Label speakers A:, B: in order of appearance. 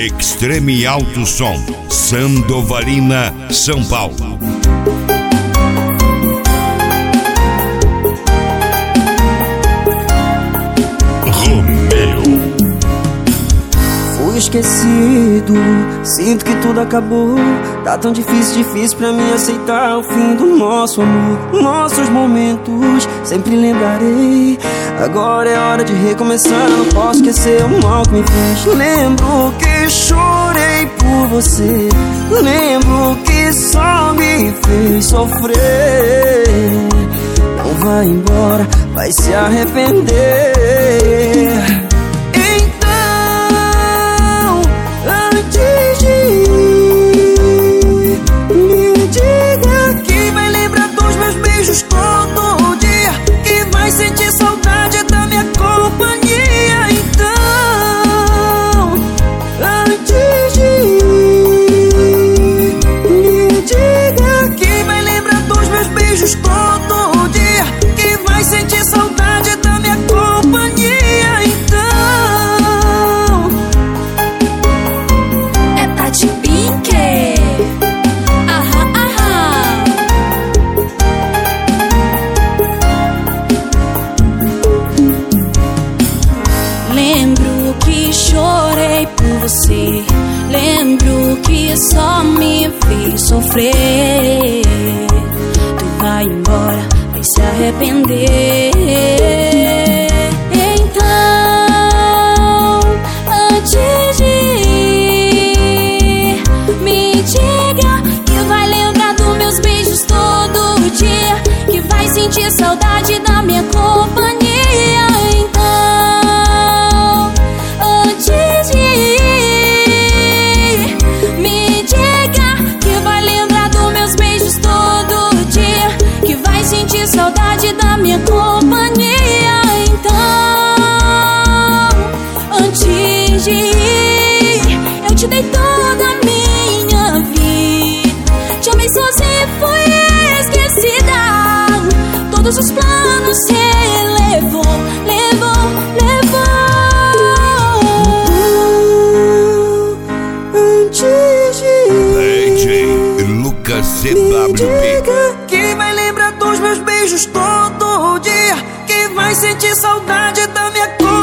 A: Extreme Alto Som, Sandovalina, São Paulo. Romeu.
B: Fui esquecido, sinto que tudo acabou. Tá tão difícil pra mim aceitar o fim do nosso amor. Nossos momentos sempre lembrarei. Agora é hora de recomeçar, não posso esquecer o mal que me fez. Lembro que chorei por você, lembro que só me fez sofrer. Não vai embora, vai se arrepender. Todo dia, que vai sentir saudade da minha companhia. Então, antes de ir, me diga que vai lembrar dos meus beijos todo dia, que vai sentir saudade da minha companhia. Então,
C: é Tati Pink. Lembro que chorei por você, lembro que só me fez sofrer. Tu vai embora, vai se arrepender. Então, antes de ir, me diga que vai lembrar dos meus beijos todo dia, que vai sentir saudade da minha companhia. Saudade da minha companhia. Então, antes de ir, eu te dei toda a minha vida. Te amei sozinha e fui esquecida. Todos os planos se levou.
B: Antes de ir,
A: DJ Lucas
B: me
A: CWP.
B: diga que vai lembrar dos meus beijos todo dia, que vai sentir saudade da minha cor.